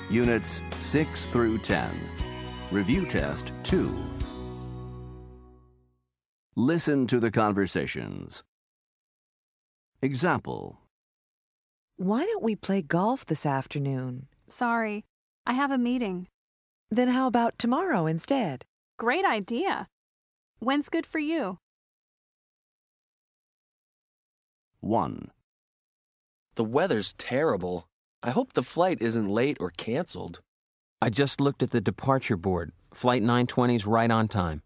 Units 6 through 10. Review Test 2. Listen to the conversations. Example. Why don't we play golf this afternoon? Sorry, I have a meeting. Then how about tomorrow instead? Great idea. When's good for you? 1. The weather's terrible. I hope the flight isn't late or canceled. I just looked at the departure board. Flight 920's right on time.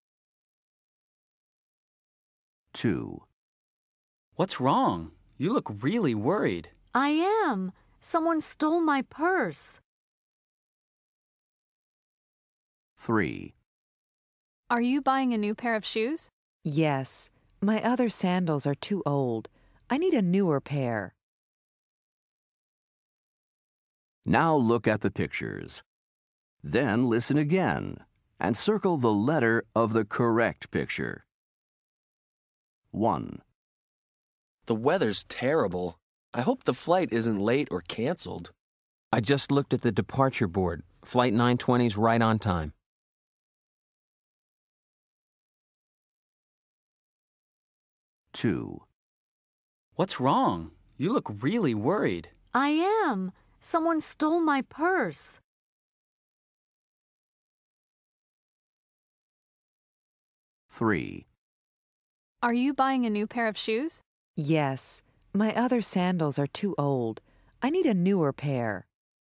2. What's wrong? You look really worried. I am. Someone stole my purse. 3. Are you buying a new pair of shoes? Yes. My other sandals are too old. I need a newer pair. Now look at the pictures. Then listen again and circle the letter of the correct picture. 1. The weather's terrible. I hope the flight isn't late or canceled. I just looked at the departure board. Flight 920's right on time. 2. What's wrong? You look really worried. I am. Someone stole my purse. 3. Are you buying a new pair of shoes? Yes. My other sandals are too old. I need a newer pair.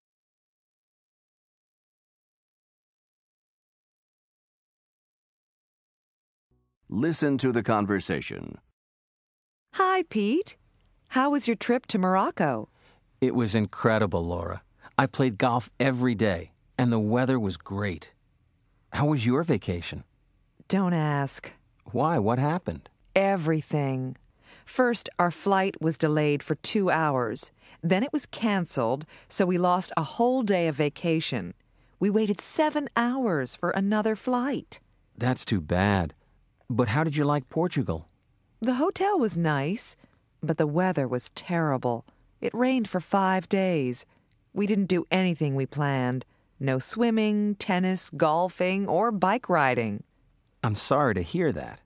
Listen to the conversation. Hi, Pete. How was your trip to Morocco? It was incredible, Laura. I played golf every day, and the weather was great. How was your vacation? Don't ask. Why? What happened? Everything. First, our flight was delayed for 2 hours. Then it was canceled, so we lost a whole day of vacation. We waited 7 hours for another flight. That's too bad. But how did you like Portugal? The hotel was nice, but the weather was terrible. It rained for 5 days. We didn't do anything we planned. No swimming, tennis, golfing, or bike riding. I'm sorry to hear that.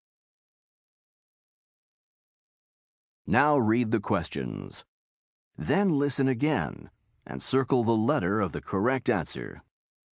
Now read the questions. Then listen again and circle the letter of the correct answer.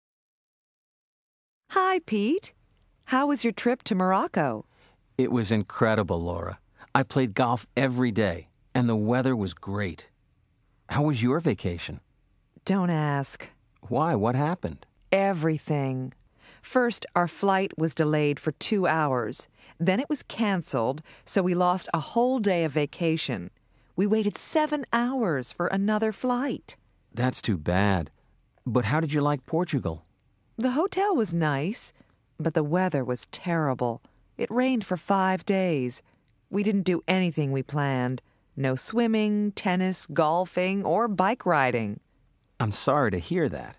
Hi, Pete. How was your trip to Morocco? It was incredible, Laura. I played golf every day, and the weather was great. How was your vacation? Don't ask. Why? What happened? Everything. First, our flight was delayed for 2 hours. Then it was canceled, so we lost a whole day of vacation. We waited 7 hours for another flight. That's too bad. But how did you like Portugal? The hotel was nice, but the weather was terrible. It rained for 5 days. We didn't do anything we planned. No swimming, tennis, golfing, or bike riding. I'm sorry to hear that.